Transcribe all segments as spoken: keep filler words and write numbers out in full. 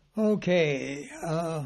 Okay, uh,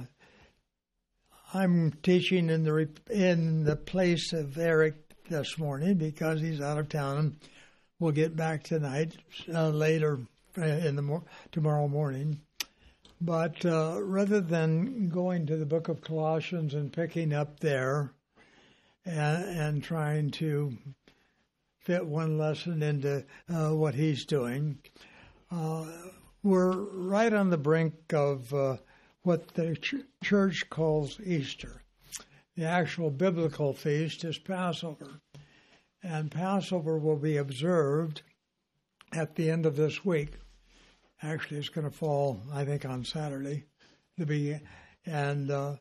I'm teaching in the in the place of Eric this morning because he's out of town. We'll get back tonight, uh, later in the mor- tomorrow morning. But uh, rather than going to the book of Colossians and picking up there and, and trying to fit one lesson into uh, what he's doing, uh, we're right on the brink of uh, what the ch- church calls Easter. The actual biblical feast is Passover. And Passover will be observed at the end of this week. Actually, it's going to fall, I think, on Saturday. The be, and uh,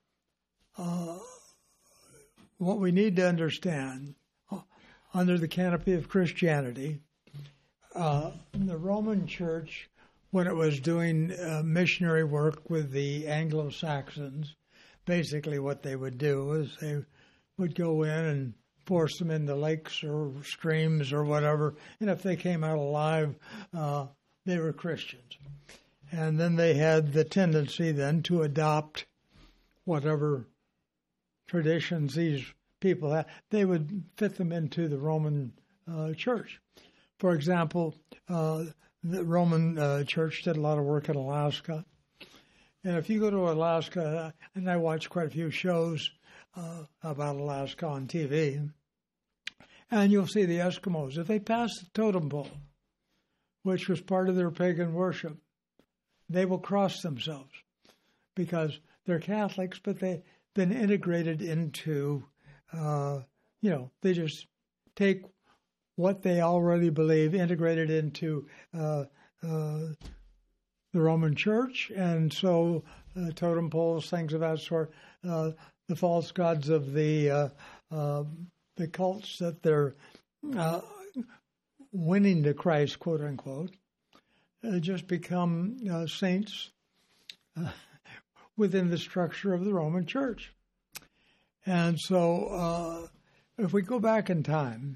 uh, what we need to understand, uh, under the canopy of Christianity, uh, the Roman Church, when it was doing uh, missionary work with the Anglo-Saxons, basically what they would do is they would go in and force them into lakes or streams or whatever, and if they came out alive, uh, they were Christians. And then they had the tendency then to adopt whatever traditions these people had. They would fit them into the Roman uh, church. For example, uh, the Roman uh, church did a lot of work in Alaska. And if you go to Alaska, and I watch quite a few shows uh, about Alaska on T V, and you'll see the Eskimos. If they pass the totem pole, which was part of their pagan worship, they will cross themselves because they're Catholics, but they've been integrated into, uh, you know, they just take what they already believe, integrated into uh, uh, the Roman Church, and so uh, totem poles, things of that sort, uh, the false gods of the uh, uh, the cults that they're uh, winning to Christ, quote unquote, uh, just become uh, saints uh, within the structure of the Roman Church. And so uh, if we go back in time,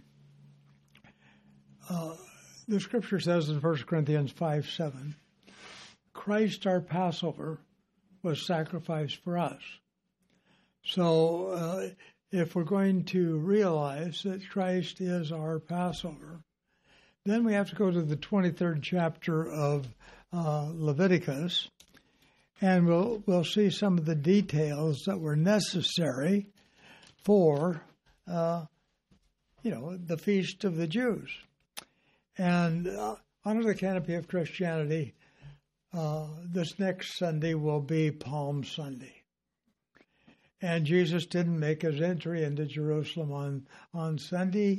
uh, the scripture says in First Corinthians five seven, Christ our Passover was sacrificed for us. So uh, if we're going to realize that Christ is our Passover, then we have to go to the twenty-third chapter of uh, Leviticus, and we'll we'll see some of the details that were necessary for, uh, you know, the feast of the Jews. And uh, under the canopy of Christianity, uh, this next Sunday will be Palm Sunday. And Jesus didn't make his entry into Jerusalem on, on Sunday.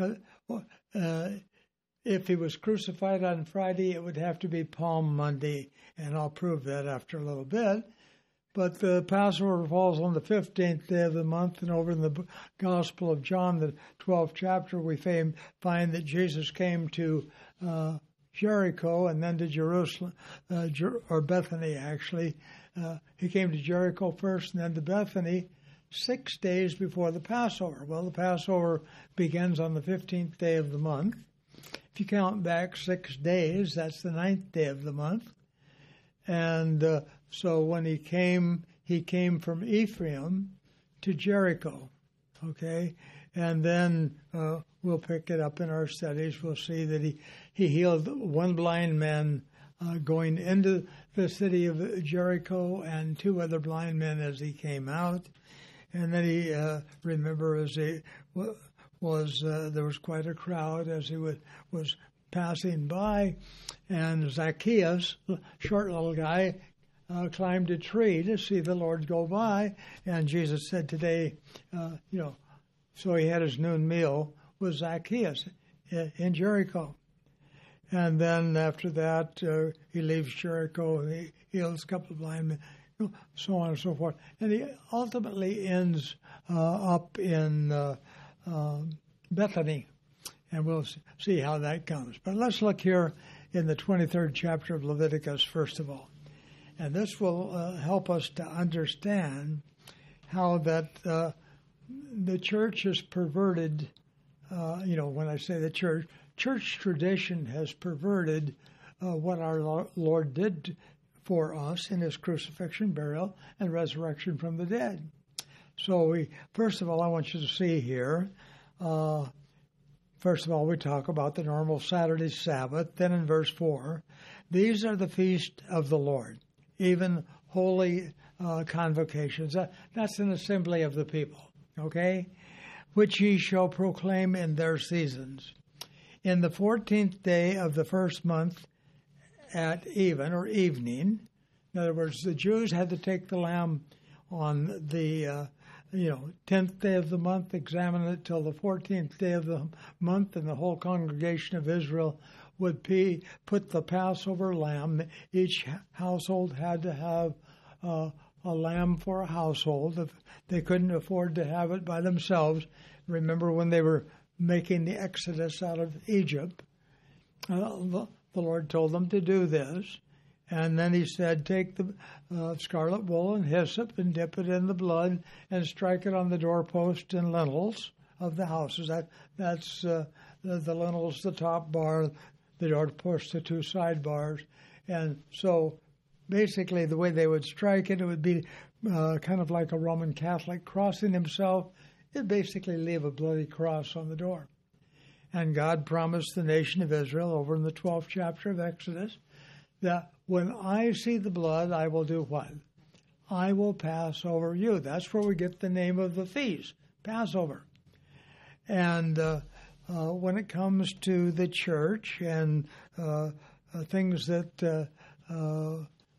Uh, if he was crucified on Friday, it would have to be Palm Monday, and I'll prove that after a little bit. But the Passover falls on the fifteenth day of the month, and over in the Gospel of John, the twelfth chapter, we find that Jesus came to uh, Jericho and then to Jerusalem, uh, Jer- or Bethany, actually. Uh, he came to Jericho first and then to Bethany six days before the Passover. Well, the Passover begins on the fifteenth day of the month. If you count back six days, that's the ninth day of the month. And uh, so when he came, he came from Ephraim to Jericho, okay? And then uh, we'll pick it up in our studies. We'll see that he, he healed one blind man uh, going into the city of Jericho and two other blind men as he came out. And then he, uh, remember, as he was, uh, there was quite a crowd as he was, was passing by, and Zacchaeus, short little guy, uh, climbed a tree to see the Lord go by, and Jesus said today, uh, you know, so he had his noon meal with Zacchaeus in Jericho. And then after that, uh, he leaves Jericho, and he heals a couple of blind men, you know, so on and so forth. And he ultimately ends uh, up in uh, uh, Bethany. And we'll see how that comes. But let's look here in the twenty-third chapter of Leviticus, first of all. And this will uh, help us to understand how that uh, the church has perverted, uh, you know, when I say the church, church tradition has perverted uh, what our Lord did for us in his crucifixion, burial, and resurrection from the dead. So we, first of all, I want you to see here, uh, first of all, we talk about the normal Saturday Sabbath. Then in verse four, these are the feast of the Lord, even holy uh, convocations. That, that's an assembly of the people, okay? Which ye shall proclaim in their seasons. In the fourteenth day of the first month at even, or evening, in other words, the Jews had to take the lamb on the, uh, you know, tenth day of the month, examine it till the fourteenth day of the month, and the whole congregation of Israel would be, put the Passover lamb. Each household had to have uh, a lamb for a household. If they couldn't afford to have it by themselves. Remember when they were making the exodus out of Egypt, uh, the, the Lord told them to do this. And then he said, take the uh, scarlet wool and hyssop and dip it in the blood and strike it on the doorpost and lintels of the houses. That That's uh, the, the lintels, the top bar, the doorpost, the two side bars. And so basically the way they would strike it, it would be uh, kind of like a Roman Catholic crossing himself. It'd basically leave a bloody cross on the door. And God promised the nation of Israel over in the twelfth chapter of Exodus that when I see the blood, I will do what? I will pass over you. That's where we get the name of the feast, Passover. And uh, uh, when it comes to the church and uh, uh, things that uh, uh,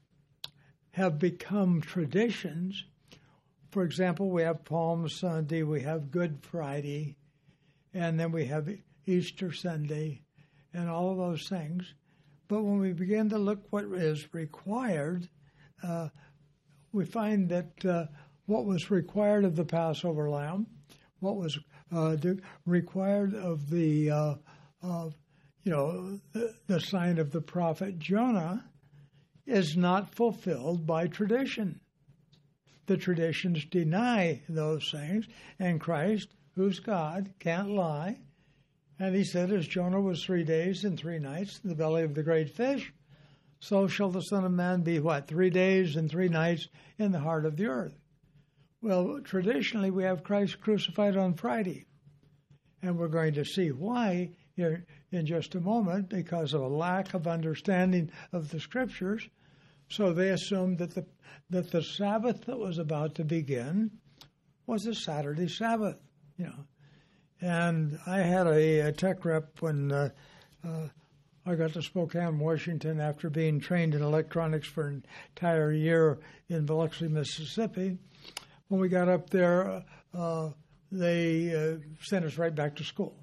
have become traditions, for example, we have Palm Sunday, we have Good Friday, and then we have Easter Sunday, and all of those things. But when we begin to look what is required, uh, we find that uh, what was required of the Passover lamb, what was uh, required of the, uh, of, you know, the, the sign of the prophet Jonah, is not fulfilled by tradition. The traditions deny those things, and Christ, who's God, can't lie. And he said, as Jonah was three days and three nights in the belly of the great fish, so shall the Son of Man be, what, three days and three nights in the heart of the earth. Well, traditionally, we have Christ crucified on Friday. And we're going to see why here in just a moment, because of a lack of understanding of the Scriptures. So they assumed that the that the Sabbath that was about to begin was a Saturday Sabbath, you know. And I had a, a tech rep when uh, uh, I got to Spokane, Washington, after being trained in electronics for an entire year in Biloxi, Mississippi. When we got up there, uh, they uh, sent us right back to school.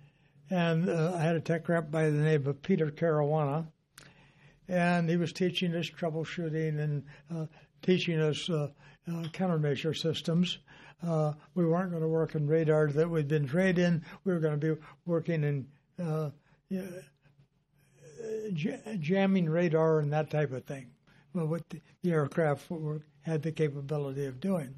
And uh, I had a tech rep by the name of Peter Caruana, and he was teaching us troubleshooting and uh, teaching us uh, uh, countermeasure systems. Uh, we weren't going to work in radar that we'd been trained in. We were going to be working in uh, you know, j- jamming radar and that type of thing, well, what the, the aircraft were, had the capability of doing.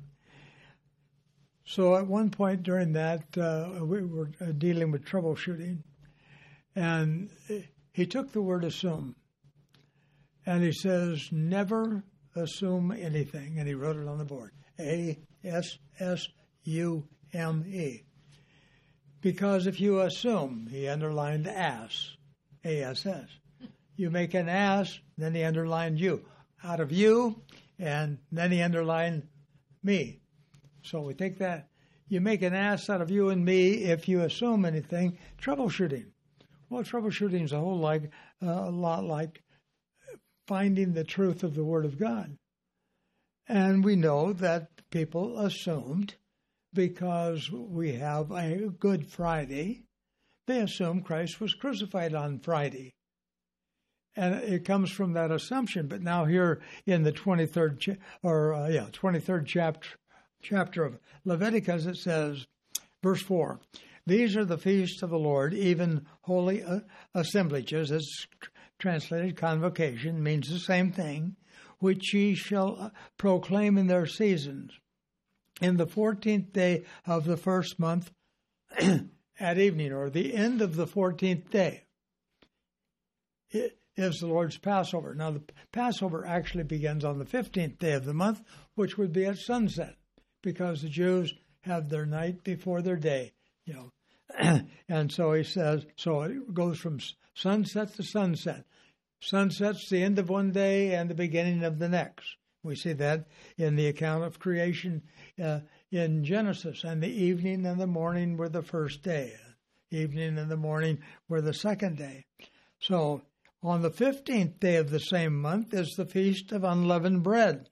So at one point during that, uh, we were uh, dealing with troubleshooting, and he took the word assume, and he says, never assume anything, and he wrote it on the board, A S S U M E. Because if you assume, he underlined ass, A S S. You make an ass, then he underlined you. Out of you, and then he underlined me. So we take that. You make an ass out of you and me if you assume anything. Troubleshooting. Well, troubleshooting is a whole like uh, a lot like finding the truth of the Word of God. And we know that people assumed, because we have a Good Friday, they assume Christ was crucified on Friday. And it comes from that assumption. But now here in the twenty-third cha- or uh, yeah, twenty-third chapter chapter of Leviticus, it says, verse four, these are the feasts of the Lord, even holy uh, assemblages, as translated convocation, means the same thing, which ye shall proclaim in their seasons. In the fourteenth day of the first month at evening, or the end of the fourteenth day. It, is the Lord's Passover. Now, the Passover actually begins on the fifteenth day of the month, which would be at sunset, because the Jews have their night before their day, you know. And so he says, so it goes from sunset to sunset. Sunset's the end of one day and the beginning of the next. We see that in the account of creation uh, in Genesis. And the evening and the morning were the first day. Evening and the morning were the second day. So on the fifteenth day of the same month is the Feast of Unleavened Bread.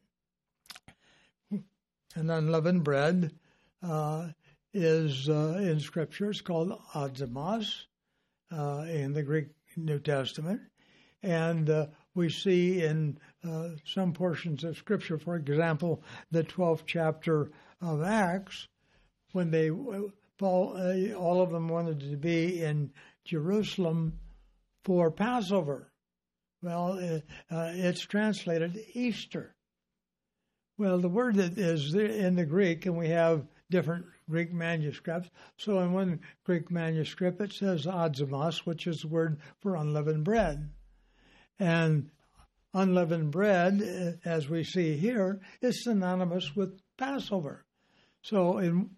And unleavened bread uh, is uh, in Scripture, it's called adzimos uh, in the Greek New Testament. And uh, we see in uh, some portions of Scripture, for example, the twelfth chapter of Acts, when they Paul, uh, all of them wanted to be in Jerusalem for Passover. Well, uh, uh, it's translated Easter. Well, the word that is in the Greek, and we have different Greek manuscripts. So in one Greek manuscript, it says adzimos, which is the word for unleavened bread. And unleavened bread, as we see here, is synonymous with Passover. So in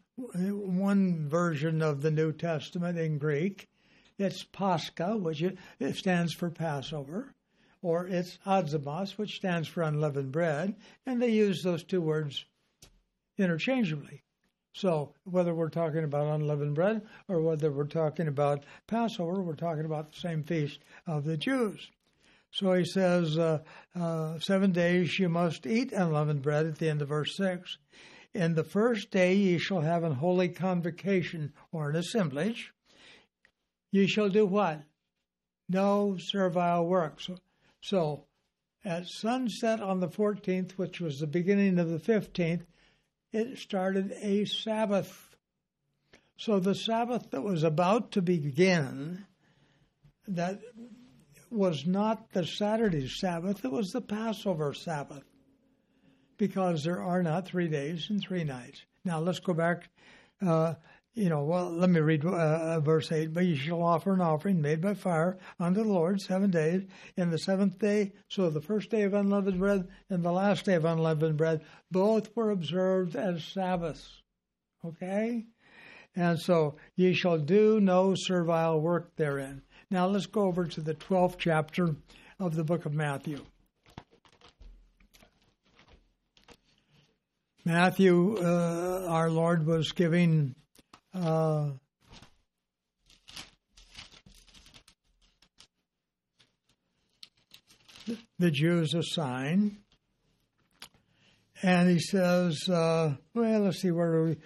one version of the New Testament in Greek, it's Pascha, which it, it stands for Passover, or it's adzimos, which stands for unleavened bread, and they use those two words interchangeably. So whether we're talking about unleavened bread or whether we're talking about Passover, we're talking about the same feast of the Jews. So he says, uh, uh, seven days you must eat unleavened bread at the end of verse six. In the first day ye shall have an holy convocation, or an assemblage. Ye shall do what? No servile work. So, so at sunset on the fourteenth, which was the beginning of the fifteenth, it started a Sabbath. So the Sabbath that was about to begin, that was not the Saturday Sabbath, it was the Passover Sabbath, because there are not three days and three nights. Now let's go back, uh, you know, well, let me read uh, verse eight. But you shall offer an offering made by fire unto the Lord seven days. In the seventh day, so the first day of unleavened bread and the last day of unleavened bread, both were observed as Sabbaths. Okay? And so ye shall do no servile work therein. Now let's go over to the twelfth chapter of the book of Matthew. Matthew, uh, our Lord was giving uh, the Jews a sign. And he says, uh, well, let's see, where do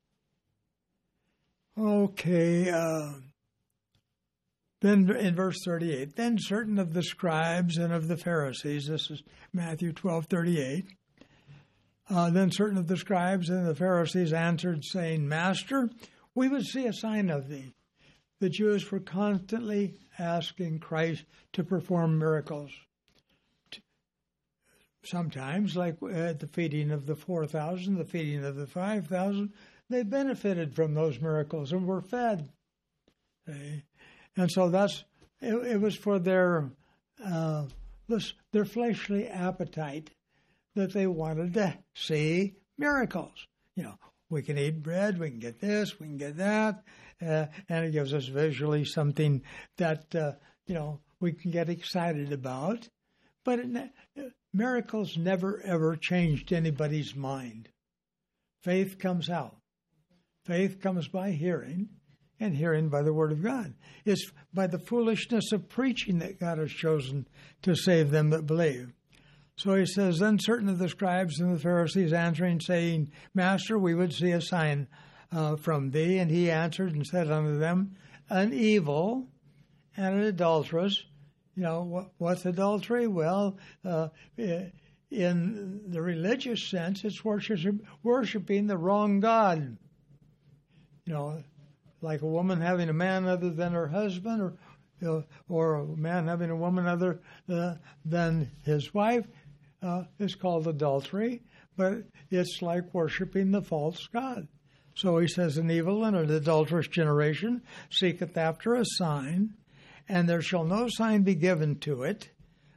we... Okay, uh, then in verse thirty-eight, then certain of the scribes and of the Pharisees, this is Matthew twelve thirty-eight, uh, then certain of the scribes and the Pharisees answered, saying, Master, we would see a sign of thee. The Jews were constantly asking Christ to perform miracles. Sometimes, like at the feeding of the four thousand, the feeding of the five thousand, they benefited from those miracles and were fed. Okay? And so that's it, it was for their uh, this, their fleshly appetite that they wanted to see miracles. You know, we can eat bread, we can get this, we can get that, uh, and it gives us visually something that uh, you know we can get excited about. But it, miracles never ever changed anybody's mind. Faith comes out. Faith comes by hearing, and hearing by the Word of God. It's by the foolishness of preaching that God has chosen to save them that believe. So he says, then certain of the scribes and the Pharisees answering, saying, Master, we would see a sign uh, from thee. And he answered and said unto them, an evil and an adulteress. You know, what, what's adultery? Well, uh, in the religious sense, it's worship, worshiping the wrong God. You know, like a woman having a man other than her husband, or you know, or a man having a woman other uh, than his wife, uh, is called adultery. But it's like worshiping the false god. So he says, an evil and an adulterous generation seeketh after a sign, and there shall no sign be given to it,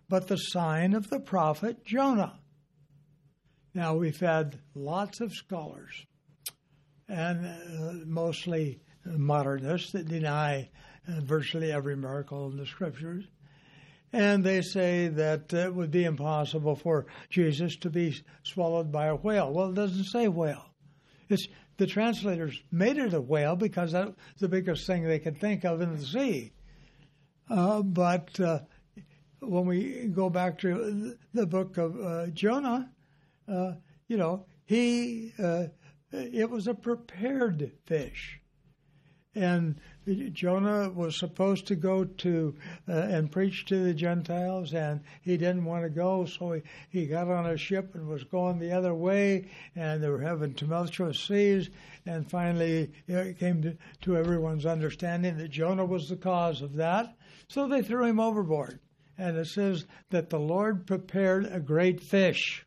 but the sign of the prophet Jonah. Now, we've had lots of scholars, and uh, mostly modernists, that deny uh, virtually every miracle in the Scriptures. And they say that it would be impossible for Jesus to be swallowed by a whale. Well, it doesn't say whale. It's the translators made it a whale because that's the biggest thing they could think of in the sea. Uh, but uh, when we go back to the book of uh, Jonah, uh, you know, he uh, it was a prepared fish. And Jonah was supposed to go to uh, and preach to the Gentiles, and he didn't want to go, so he, he got on a ship and was going the other way, and they were having tumultuous seas, and finally it came to, to everyone's understanding that Jonah was the cause of that, so they threw him overboard. And it says that the Lord prepared a great fish.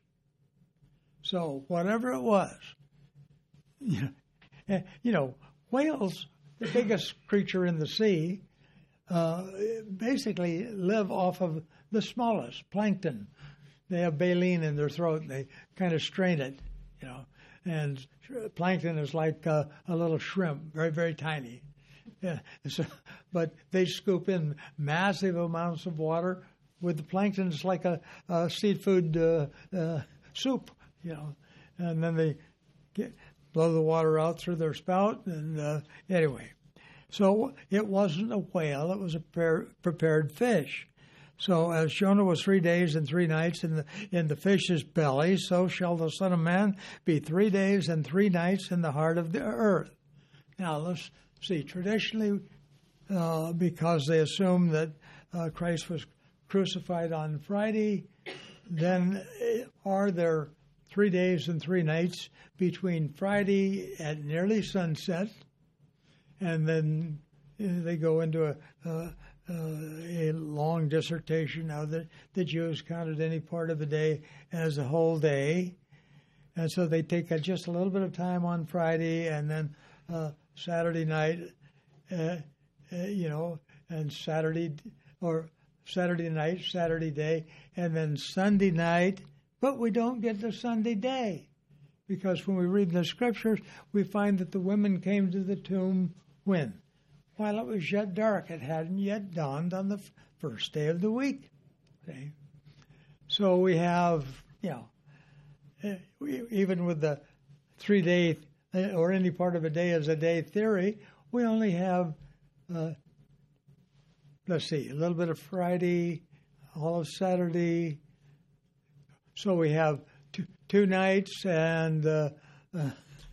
So whatever it was, you know, you know whales, the biggest creature in the sea, uh, basically live off of the smallest, plankton. They have baleen in their throat, and they kind of strain it, you know. And plankton is like uh, a little shrimp, very, very tiny. Yeah. So, but they scoop in massive amounts of water. With the plankton, it's like a, a seafood uh, uh, soup, you know. And then they get... blow the water out through their spout, and uh, anyway. So it wasn't a whale, it was a pre- prepared fish. So as Jonah was three days and three nights in the in the fish's belly, so shall the Son of Man be three days and three nights in the heart of the earth. Now let's see, traditionally, uh, because they assume that uh, Christ was crucified on Friday, then are there three days and three nights between Friday at nearly sunset, and then they go into a, uh, uh, a long dissertation. Now, the, the Jews counted any part of the day as a whole day, and so they take a, just a little bit of time on Friday, and then uh, Saturday night, uh, uh, you know, and Saturday, or Saturday night, Saturday day, and then Sunday night. But we don't get to Sunday day, because when we read the Scriptures, we find that the women came to the tomb when? While it was yet dark. It hadn't yet dawned on the f- first day of the week. Okay? So we have, you know, uh, we, even with the three-day, uh, or any part of a day as a day theory, we only have, uh, let's see, a little bit of Friday, all of Saturday. So we have two, two nights, and uh, uh,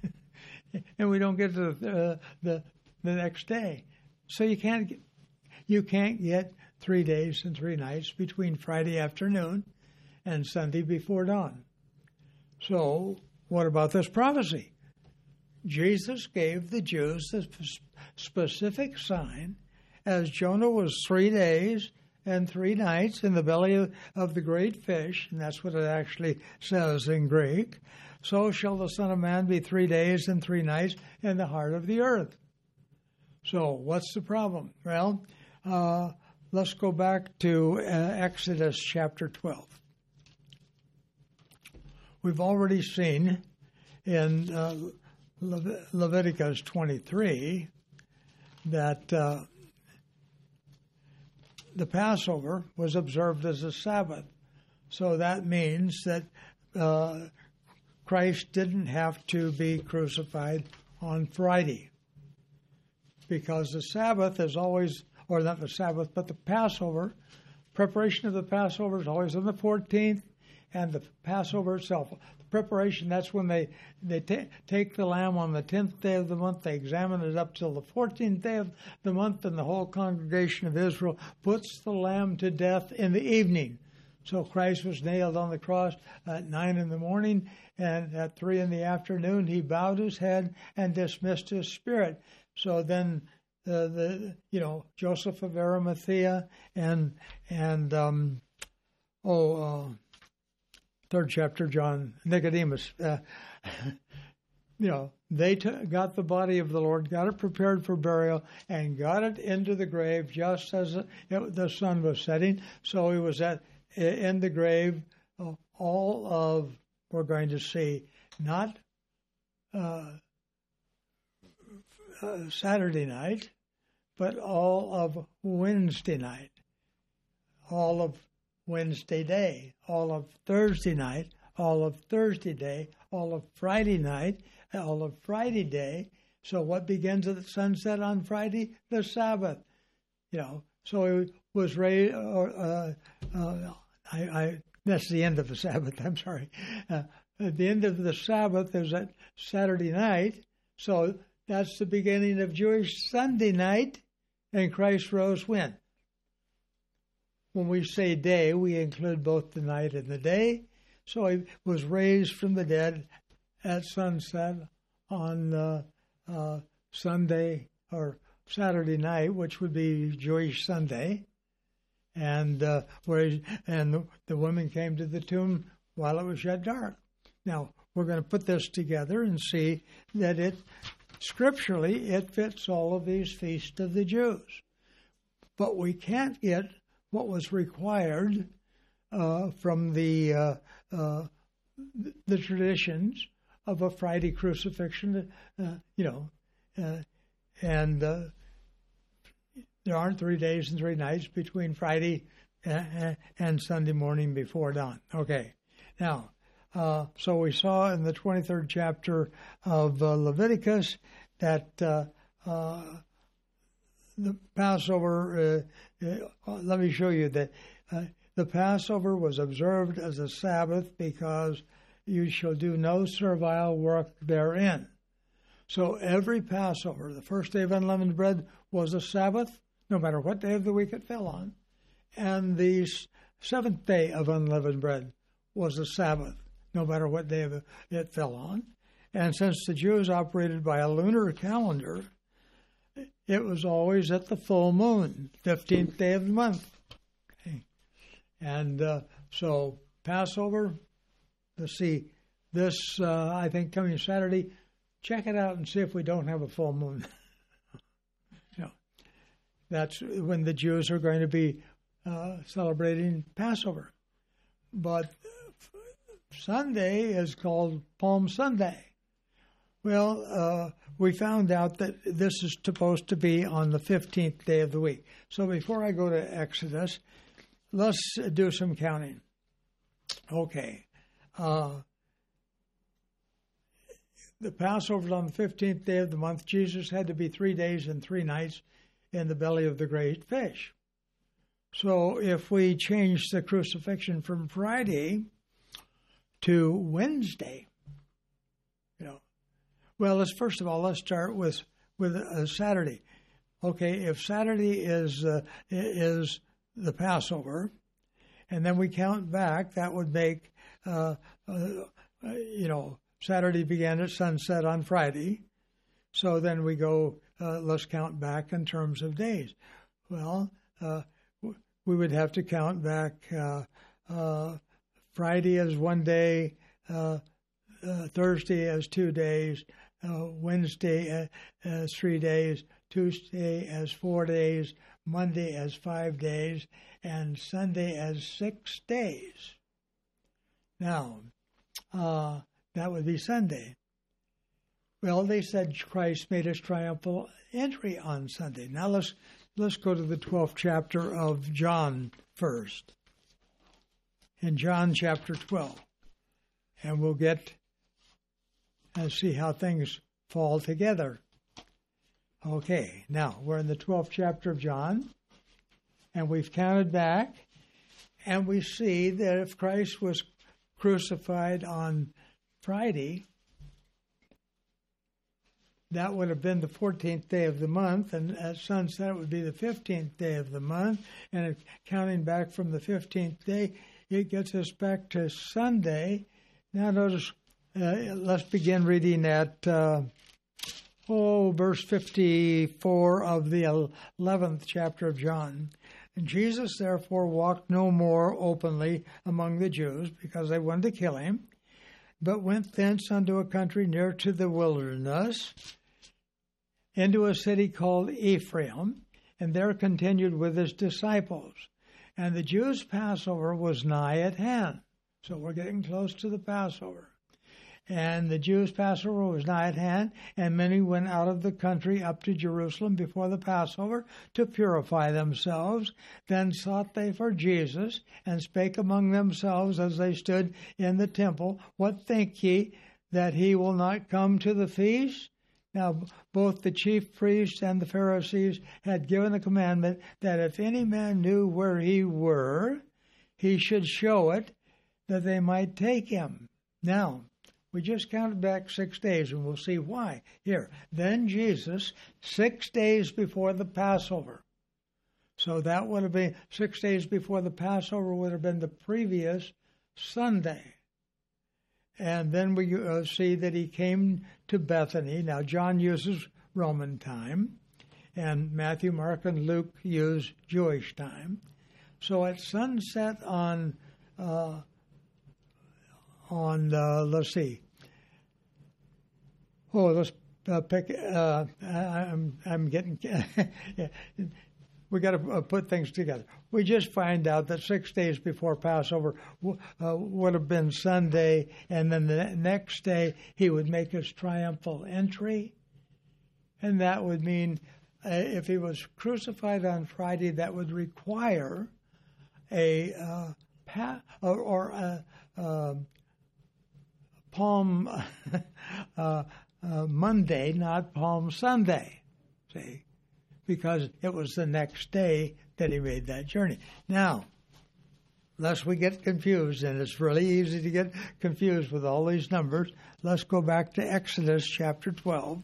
and we don't get to the, uh, the the next day. So you can't get, you can't get three days and three nights between Friday afternoon and Sunday before dawn. So what about this prophecy? Jesus gave the Jews the specific sign, as Jonah was three days and three nights in the belly of, of the great fish, and that's what it actually says in Greek. So shall the Son of Man be three days and three nights in the heart of the earth. So what's the problem? Well, uh, let's go back to uh, Exodus chapter twelve. We've already seen in uh, Le- Leviticus twenty-three that uh, the Passover was observed as a Sabbath. So that means that uh, Christ didn't have to be crucified on Friday, because the Sabbath is always, or not the Sabbath, but the Passover, preparation of the Passover is always on the fourteenth, and the Passover itself, the preparation, that's when they, they ta- take the lamb on the tenth day of the month, they examine it up till the fourteenth day of the month, and the whole congregation of Israel puts the lamb to death in the evening. So Christ was nailed on the cross at nine in the morning, and at three in the afternoon he bowed his head and dismissed his spirit. So then uh, the you know Joseph of Arimathea and and um, oh uh, third chapter John Nicodemus, uh, you know they t- got the body of the Lord, got it prepared for burial, and got it into the grave just as it, it, the sun was setting. So he was at in the grave all of, we're going to see, not uh, uh, Saturday night, but all of Wednesday night, all of Wednesday day, all of Thursday night, all of Thursday day, all of Friday night, all of Friday day. So what begins at sunset on Friday? The Sabbath. You know, so he was raised, or, uh, uh, I, I, that's the end of the Sabbath, I'm sorry. Uh, at the end of the Sabbath is at Saturday night, so that's the beginning of Jewish Sunday night, and Christ rose when? When we say day, we include both the night and the day. So he was raised from the dead at sunset on uh, uh, Sunday or Saturday night, which would be Jewish Sunday, and uh, where he, and the, the women came to the tomb while it was yet dark. Now we're going to put this together and see that it scripturally it fits all of these feasts of the Jews, but we can't get what was required uh, from the uh, uh, the traditions of a Friday crucifixion, uh, you know, uh, and uh, there aren't three days and three nights between Friday and, and Sunday morning before dawn. Okay, now, uh, so we saw in the twenty-third chapter of uh, Leviticus that uh, uh, the Passover, uh, uh, let me show you that uh, the Passover was observed as a Sabbath because you shall do no servile work therein. So every Passover, the first day of unleavened bread was a Sabbath, no matter what day of the week it fell on. And the seventh day of unleavened bread was a Sabbath, no matter what day of it fell on. And since the Jews operated by a lunar calendar, it was always at the full moon, fifteenth day of the month. Okay. And uh, so Passover, let's see, this, uh, I think, coming Saturday, check it out and see if we don't have a full moon. You know, that's when the Jews are going to be uh, celebrating Passover. But Sunday is called Palm Sunday. Well, uh, we found out that this is supposed to be on the fifteenth day of the week. So before I go to Exodus, let's do some counting. Okay. Uh, the Passover on the fifteenth day of the month, Jesus had to be three days and three nights in the belly of the great fish. So if we change the crucifixion from Friday to Wednesday, you know, well, let's first of all, let's start with with uh, Saturday. Okay, if Saturday is uh, is the Passover, and then we count back, that would make uh, uh, you know, Saturday began at sunset on Friday. So then we go, uh, let's count back in terms of days. Well, uh, we would have to count back uh, uh, Friday as one day, uh, uh, Thursday as two days, uh, Wednesday as three days, Tuesday as four days, Monday as five days, and Sunday as six days. Now, uh, that would be Sunday. Well, they said Christ made his triumphal entry on Sunday. Now let's let's go to the twelfth chapter of John first. In John chapter twelve. And we'll get and see how things fall together. Okay, now we're in the twelfth chapter of John, and we've counted back, and we see that if Christ was crucified on Friday, that would have been the fourteenth day of the month, and at sunset would be the fifteenth day of the month. And counting back from the fifteenth day, it gets us back to Sunday. Now notice, uh, let's begin reading at, uh, oh, verse fifty-four of the eleventh chapter of John. And Jesus therefore walked no more openly among the Jews, because they wanted to kill him, but went thence unto a country near to the wilderness, into a city called Ephraim, and there continued with his disciples. And the Jews' Passover was nigh at hand. So we're getting close to the Passover. And the Jews' Passover was nigh at hand, and many went out of the country up to Jerusalem before the Passover to purify themselves. Then sought they for Jesus, and spake among themselves as they stood in the temple, What think ye, that he will not come to the feast? Now both the chief priests and the Pharisees had given a commandment that if any man knew where he were, he should show it, that they might take him. Now, we just counted back six days, and we'll see why. Here, then Jesus, six days before the Passover. So that would have been, six days before the Passover would have been the previous Sunday. And then we uh, see that he came to Bethany. Now, John uses Roman time, and Matthew, Mark, and Luke use Jewish time. So at sunset on uh, on uh, let's see. Oh, let's uh, pick. Uh, I, I'm I'm getting. We got to uh, put things together. We just find out that six days before Passover w- uh, would have been Sunday, and then the next day he would make his triumphal entry, and that would mean uh, if he was crucified on Friday, that would require a uh, pa- or, or a, a Palm uh, uh, Monday, not Palm Sunday. See. Because it was the next day that he made that journey. Now, lest we get confused, and it's really easy to get confused with all these numbers, let's go back to Exodus chapter twelve.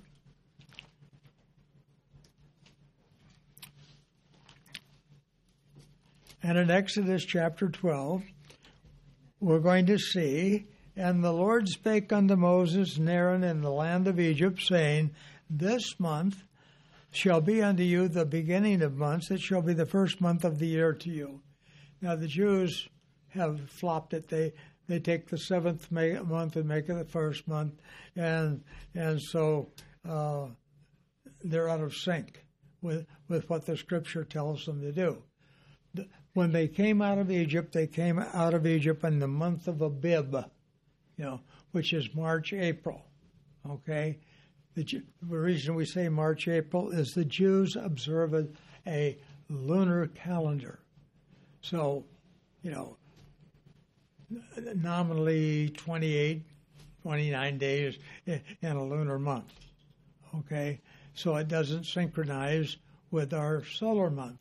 And in Exodus chapter twelve, we're going to see, And the Lord spake unto Moses and Aaron in the land of Egypt, saying, This month shall be unto you the beginning of months. It shall be the first month of the year to you. Now the Jews have flopped it. They they take the seventh month and make it the first month, and and so uh, they're out of sync with with what the Scripture tells them to do. When they came out of Egypt, they came out of Egypt in the month of Abib, you know, which is March, April. Okay. The, the reason we say March, April is the Jews observe a, a lunar calendar. So, you know, nominally twenty-eight, twenty-nine days in a lunar month. Okay. So it doesn't synchronize with our solar month.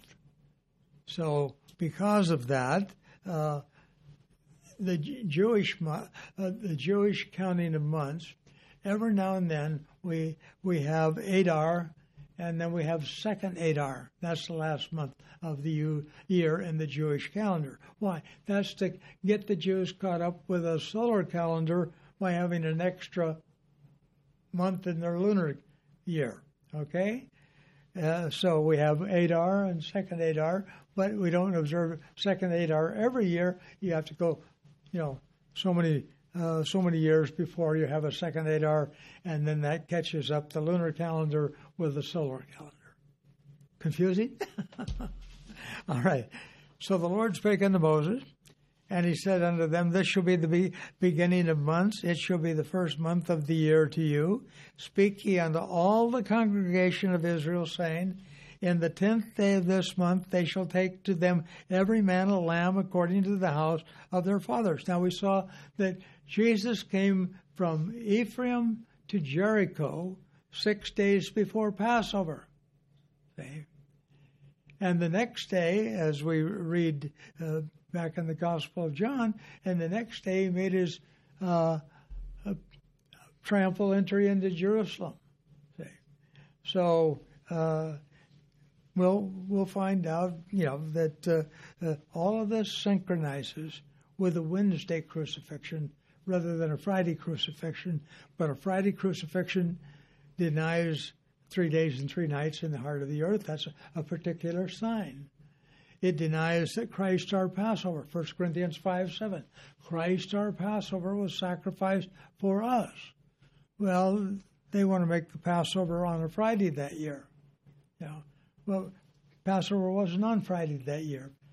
So because of that, uh, the Jewish uh, the Jewish counting of months, every now and then we we have Adar, and then we have second Adar. That's the last month of the year in the Jewish calendar. Why? That's to get the Jews caught up with a solar calendar by having an extra month in their lunar year. Okay? Uh, so we have Adar and second Adar, but we don't observe second Adar every year. You have to go, you know, so many uh, so many years before you have a second Adar, and then that catches up the lunar calendar with the solar calendar. Confusing? All right. So the Lord spake unto Moses, and he said unto them, This shall be the be- beginning of months. It shall be the first month of the year to you. Speak ye unto all the congregation of Israel, saying, In the tenth day of this month they shall take to them every man a lamb according to the house of their fathers. Now we saw that Jesus came from Ephraim to Jericho six days before Passover. See? And the next day, as we read uh, back in the Gospel of John, and the next day he made his uh, triumphal entry into Jerusalem. See? So uh, we'll we'll find out, you know, that uh, uh, all of this synchronizes with a Wednesday crucifixion rather than a Friday crucifixion. But a Friday crucifixion denies three days and three nights in the heart of the earth. That's a, a particular sign. It denies that Christ our Passover. First Corinthians five seven. Christ our Passover was sacrificed for us. Well, they want to make the Passover on a Friday that year. You know, well, Passover wasn't on Friday that year.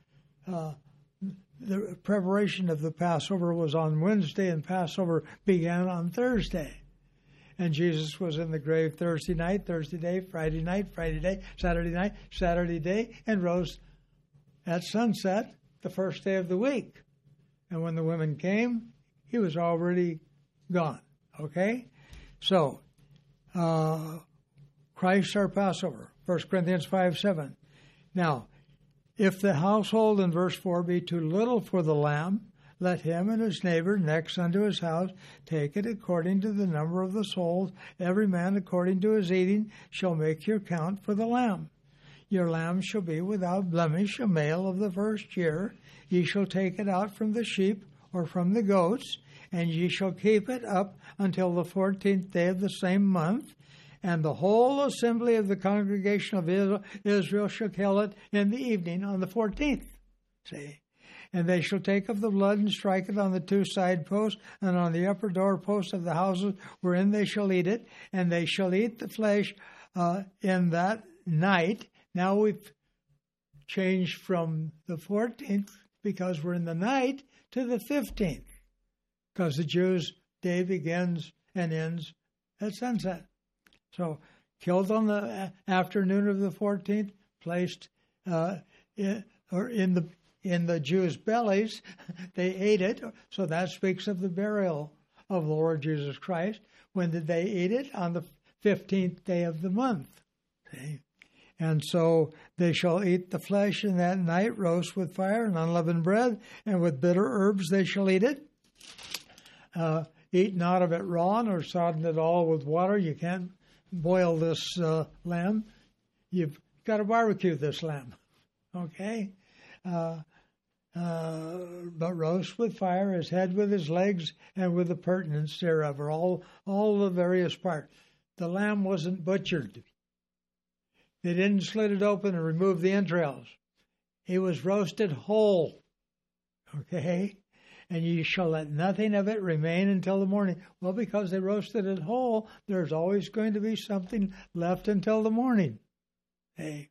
uh, the preparation of the Passover was on Wednesday, and Passover began on Thursday. And Jesus was in the grave Thursday night, Thursday day, Friday night, Friday day, Saturday night, Saturday day, and rose at sunset the first day of the week. And when the women came, he was already gone. Okay? So, uh, Christ our Passover, First Corinthians five seven. Now, if the household in verse four be too little for the lamb, let him and his neighbor next unto his house take it according to the number of the souls. Every man according to his eating shall make your count for the lamb. Your lamb shall be without blemish, a male of the first year. Ye shall take it out from the sheep or from the goats, and ye shall keep it up until the fourteenth day of the same month. And the whole assembly of the congregation of Israel shall kill it in the evening on the fourteenth. See? And they shall take of the blood and strike it on the two side posts and on the upper door posts of the houses wherein they shall eat it. And they shall eat the flesh uh, in that night. Now we've changed from the fourteenth, because we're in the night, to the fifteenth. Because the Jews' day begins and ends at sunset. So, killed on the afternoon of the fourteenth, placed uh, in, or in the in the Jews' bellies, they ate it. So that speaks of the burial of the Lord Jesus Christ. When did they eat it? On the fifteenth day of the month. See? And so they shall eat the flesh in that night, roast with fire and unleavened bread, and with bitter herbs they shall eat it. Uh, eat not of it raw, nor sodden it all with water. You can't boil this uh, lamb. You've got to barbecue this lamb. Okay? Uh, uh, but roast with fire, his head with his legs, and with the purtenance thereof, or all, all the various parts. The lamb wasn't butchered. They didn't slit it open and remove the entrails. It was roasted whole. Okay? And you shall let nothing of it remain until the morning. Well, because they roasted it whole, there's always going to be something left until the morning. Okay?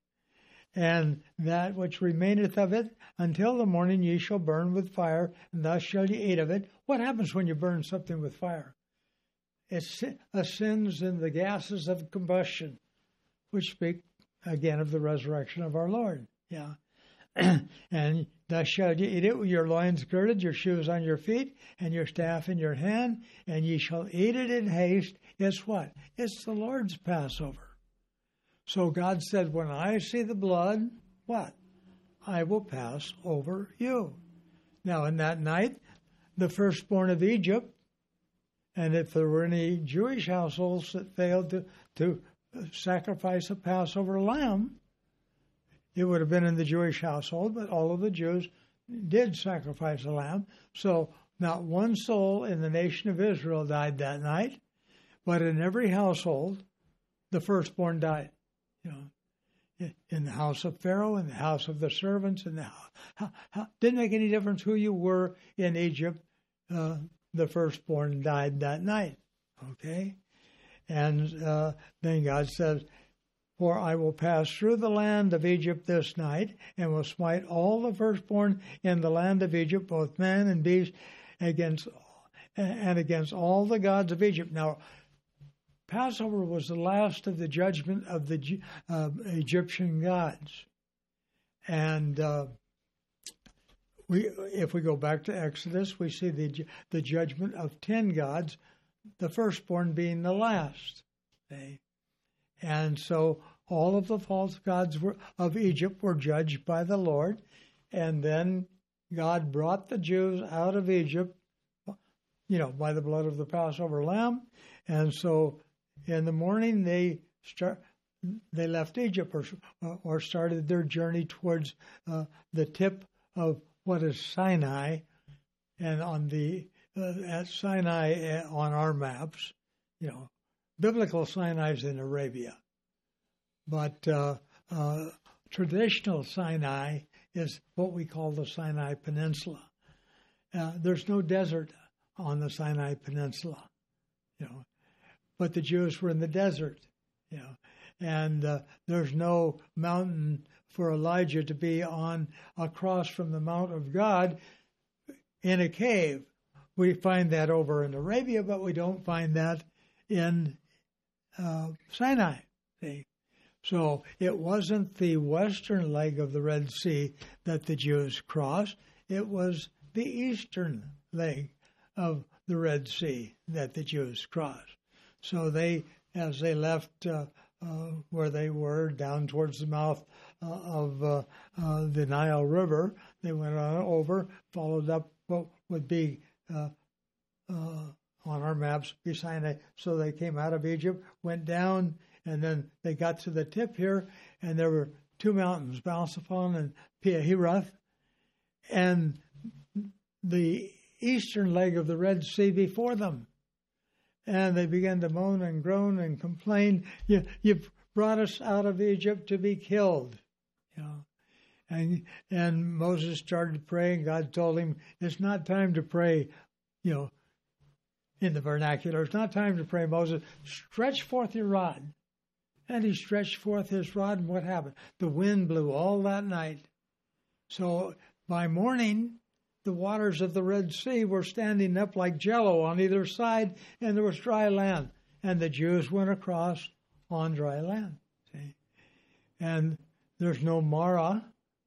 And that which remaineth of it until the morning ye shall burn with fire, and thus shall ye eat of it. What happens when you burn something with fire? It ascends in the gases of combustion, which speak again of the resurrection of our Lord. Yeah. And thus shall ye eat it with your loins girded, your shoes on your feet, and your staff in your hand, and ye shall eat it in haste. It's what? It's the Lord's Passover. So God said, when I see the blood, what? I will pass over you. Now, in that night, the firstborn of Egypt, and if there were any Jewish households that failed to, to sacrifice a Passover lamb, it would have been in the Jewish household, but all of the Jews did sacrifice a lamb. So not one soul in the nation of Israel died that night, but in every household, the firstborn died. You know, in the house of Pharaoh, in the house of the servants, in the how, how, didn't make any difference who you were in Egypt. Uh, the firstborn died that night. Okay, and uh, then God says, "For I will pass through the land of Egypt this night, and will smite all the firstborn in the land of Egypt, both man and beast, against and against all the gods of Egypt." Now, Passover was the last of the judgment of the uh, Egyptian gods. And uh, we, if we go back to Exodus, we see the the judgment of ten gods, the firstborn being the last. Okay? And so all of the false gods were, of Egypt were judged by the Lord. And then God brought the Jews out of Egypt, you know, by the blood of the Passover lamb. And so in the morning, they start. They left Egypt, or or started their journey towards uh, the tip of what is Sinai, and on the uh, at Sinai uh, on our maps, you know, biblical Sinai is in Arabia, but uh, uh, traditional Sinai is what we call the Sinai Peninsula. Uh, there's no desert on the Sinai Peninsula, you know. But the Jews were in the desert, you know, and uh, there's no mountain for Elijah to be on across from the Mount of God in a cave. We find that over in Arabia, but we don't find that in uh, Sinai. See? So it wasn't the western leg of the Red Sea that the Jews crossed. It was the eastern leg of the Red Sea that the Jews crossed. So they, as they left uh, uh, where they were, down towards the mouth uh, of uh, uh, the Nile River, they went on over, followed up what would be uh, uh, on our maps, be Sinai. So they came out of Egypt, went down, and then they got to the tip here, and there were two mountains, Balsaphon and Pihahiroth, and the eastern leg of the Red Sea before them. And they began to moan and groan and complain, you, you brought us out of Egypt to be killed. You know, and, and Moses started praying. God told him, it's not time to pray, you know, in the vernacular. It's not time to pray, Moses. Stretch forth your rod. And he stretched forth his rod, and what happened? The wind blew all that night. So by morning, the waters of the Red Sea were standing up like jello on either side, and there was dry land. And the Jews went across on dry land. See? And there's no Mara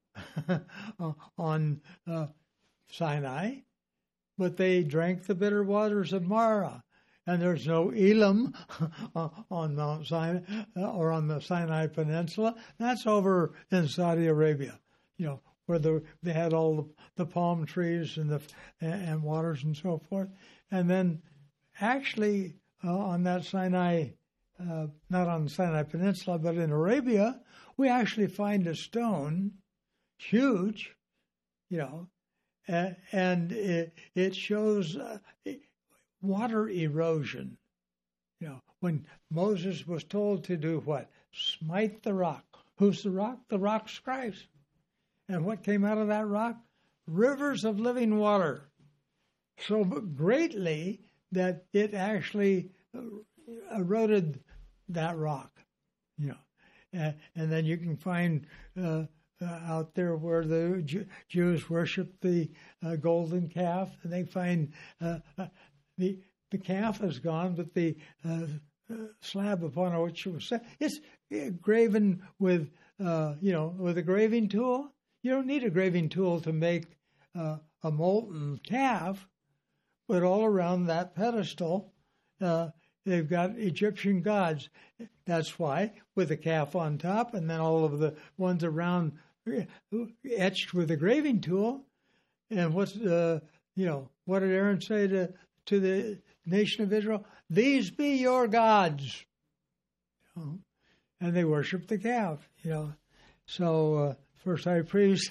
on uh, Sinai, but they drank the bitter waters of Mara. And there's no Elam on Mount Sinai or on the Sinai Peninsula. That's over in Saudi Arabia, you know, where the, they had all the, the palm trees and the and waters and so forth. And then actually uh, on that Sinai, uh, not on the Sinai Peninsula, but in Arabia, we actually find a stone, huge, you know, uh, and it, it shows uh, water erosion. You know, when Moses was told to do what? Smite the rock. Who's the rock? The rock's Christ. And what came out of that rock? Rivers of living water. So greatly that it actually eroded that rock. You know, and, and then you can find uh, uh, out there where the Jew- Jews worship the uh, golden calf, and they find uh, uh, the the calf is gone, but the uh, uh, slab upon which it was set, it's graven with uh, you know with a graving tool. You don't need a graving tool to make uh, a molten calf, but all around that pedestal, uh, they've got Egyptian gods. That's why, with the calf on top, and then all of the ones around etched with a graving tool. And what's uh, you know what did Aaron say to to the nation of Israel? These be your gods. You know? And they worship the calf. You know, so. Uh, First high priest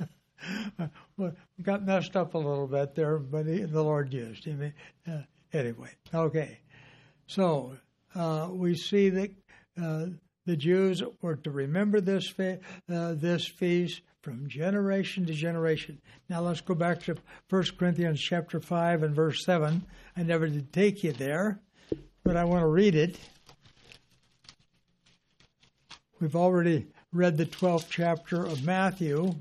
got messed up a little bit there, but he, the Lord used him. Uh, anyway, okay. So uh, we see that uh, the Jews were to remember this fe- uh, this feast from generation to generation. Now let's go back to First Corinthians chapter five and verse seven. I never did take you there, but I want to read it. We've already read the twelfth chapter of Matthew,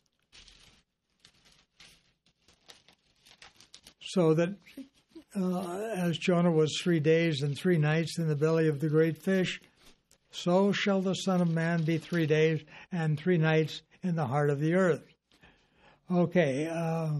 so that uh, as Jonah was three days and three nights in the belly of the great fish, so shall the Son of Man be three days and three nights in the heart of the earth. Okay, uh,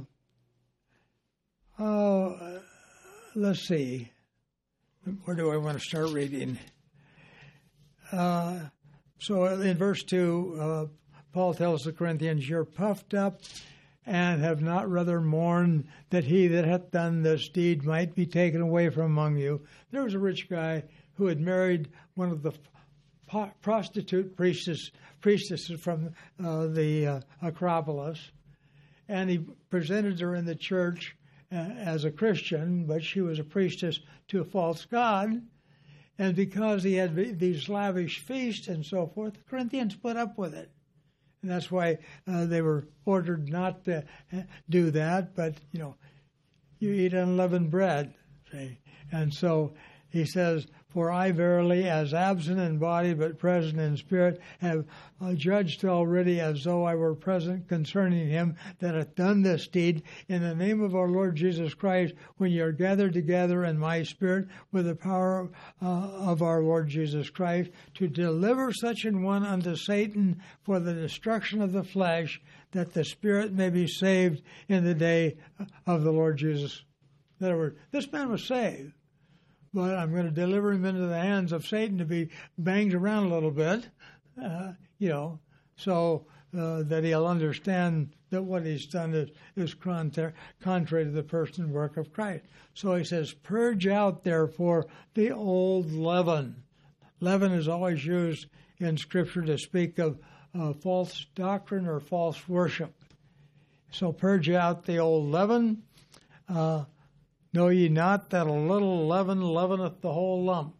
uh, let's see. Where do I want to start reading? Uh, So in verse two, uh, Paul tells the Corinthians, you're puffed up and have not rather mourned that he that hath done this deed might be taken away from among you. There was a rich guy who had married one of the po- prostitute priestess, priestesses from uh, the uh, Acropolis, and he presented her in the church uh, as a Christian, but she was a priestess to a false god. And because he had these lavish feasts and so forth, the Corinthians put up with it. And that's why uh, they were ordered not to do that. But, you know, you eat unleavened bread. See? And so he says, "For I verily, as absent in body but present in spirit, have uh, judged already as though I were present concerning him that hath done this deed in the name of our Lord Jesus Christ, when ye are gathered together in my spirit with the power uh, of our Lord Jesus Christ, to deliver such an one unto Satan for the destruction of the flesh, that the spirit may be saved in the day of the Lord Jesus." In other words, this man was saved, but I'm going to deliver him into the hands of Satan to be banged around a little bit, uh, you know, so uh, that he'll understand that what he's done is, is contrary, contrary to the person and work of Christ. So he says, "Purge out, therefore, the old leaven." Leaven is always used in Scripture to speak of uh, false doctrine or false worship. So purge out the old leaven. Uh, Know ye not that a little leaven leaveneth the whole lump?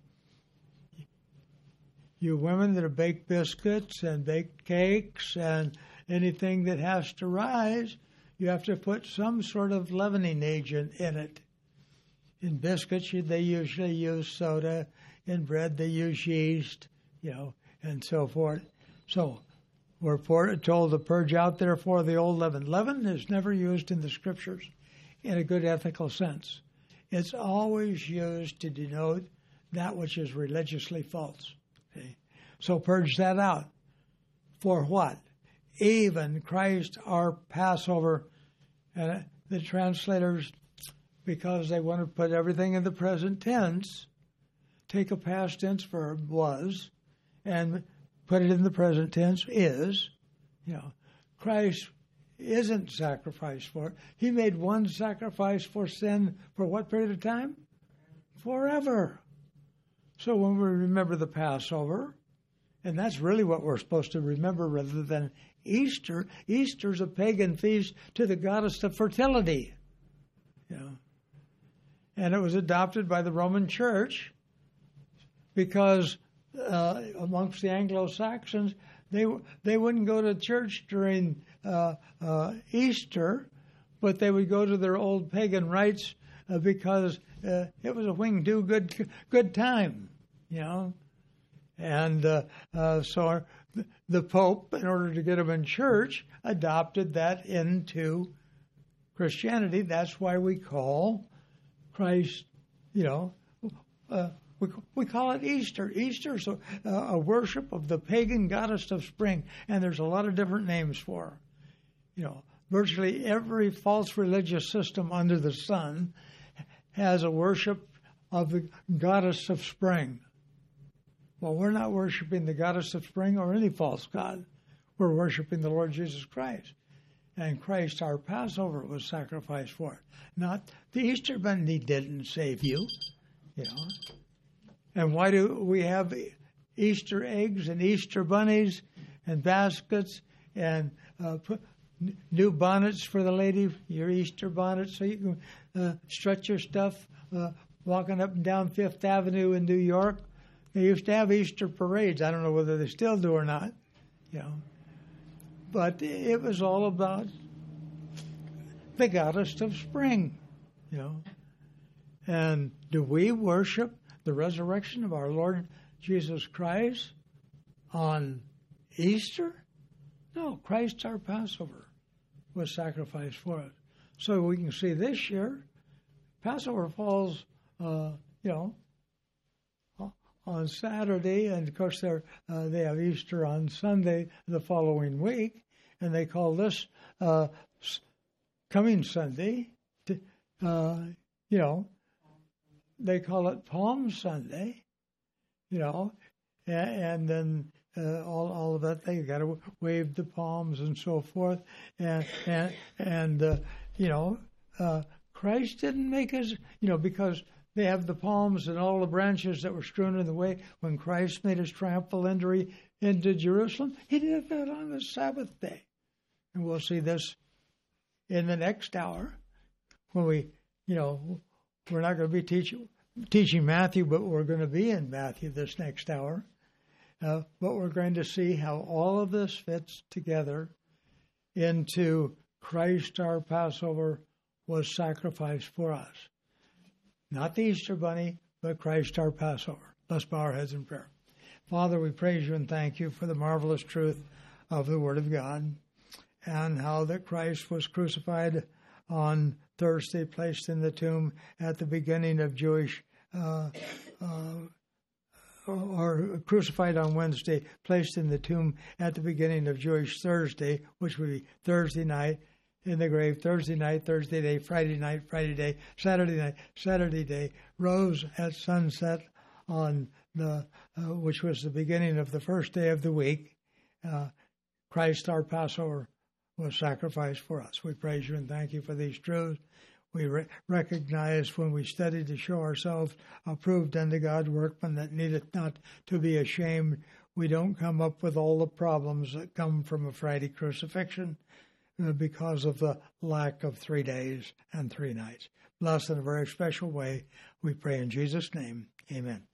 You women that have baked biscuits and baked cakes and anything that has to rise, you have to put some sort of leavening agent in it. In biscuits, they usually use soda. In bread, they use yeast, you know, and so forth. So we're told to purge out, therefore, the old leaven. Leaven is never used in the Scriptures in a good ethical sense. It's always used to denote that which is religiously false. Okay? So purge that out. For what? Even Christ our Passover. And the translators, because they want to put everything in the present tense, take a past tense verb, was, and put it in the present tense, is. You know, Christ isn't sacrificed for it. He made one sacrifice for sin for what period of time? Forever. So when we remember the Passover, and that's really what we're supposed to remember rather than Easter. Easter's a pagan feast to the goddess of fertility. You know. And it was adopted by the Roman Church because uh, amongst the Anglo-Saxons, they they wouldn't go to church during uh, uh, Easter, but they would go to their old pagan rites uh, because uh, it was a wing do good good time, you know. And uh, uh, so the Pope, in order to get them in church, adopted that into Christianity. That's why we call Christ, you know, uh, we, we call it Easter. Easter is a, a worship of the pagan goddess of spring, and there's a lot of different names for her. You know, virtually every false religious system under the sun has a worship of the goddess of spring. Well, we're not worshiping the goddess of spring or any false god. We're worshiping the Lord Jesus Christ. And Christ, our Passover, was sacrificed for it. Not the Easter bunny didn't save you, you know. And why do we have Easter eggs and Easter bunnies and baskets and uh, put new bonnets for the lady, your Easter bonnet, so you can uh, strut your stuff uh, walking up and down Fifth Avenue in New York? They used to have Easter parades. I don't know whether they still do or not, you know. But it was all about the goddess of spring, you know. And do we worship the resurrection of our Lord Jesus Christ on Easter? No, Christ our Passover was sacrificed for us. So we can see this year, Passover falls, uh, you know, on Saturday, and of course they're, uh, they have Easter on Sunday the following week, and they call this uh, coming Sunday, to, uh, you know, they call it Palm Sunday, you know, and, and then uh, all all of that, they got to wave the palms and so forth, and and and uh, you know, uh, Christ didn't make us, you know, because they have the palms and all the branches that were strewn in the way when Christ made his triumphal entry into Jerusalem. He did that on the Sabbath day. And we'll see this in the next hour when we, you know, we're not going to be teaching, teaching Matthew, but we're going to be in Matthew this next hour. Uh, but we're going to see how all of this fits together into Christ our Passover was sacrificed for us. Not the Easter bunny, but Christ our Passover. Let's bow our heads in prayer. Father, we praise you and thank you for the marvelous truth of the Word of God and how that Christ was crucified on Thursday, placed in the tomb at the beginning of Jewish, uh, uh, or crucified on Wednesday, placed in the tomb at the beginning of Jewish Thursday, which would be Thursday night, in the grave, Thursday night, Thursday day, Friday night, Friday day, Saturday night, Saturday day, rose at sunset on the, uh, which was the beginning of the first day of the week. Uh, Christ, our Passover, was sacrificed for us. We praise you and thank you for these truths. We re- recognize when we study to show ourselves approved unto God, workmen that needeth not to be ashamed. We don't come up with all the problems that come from a Friday crucifixion uh, because of the lack of three days and three nights. Blessed in a very special way, we pray in Jesus' name. Amen.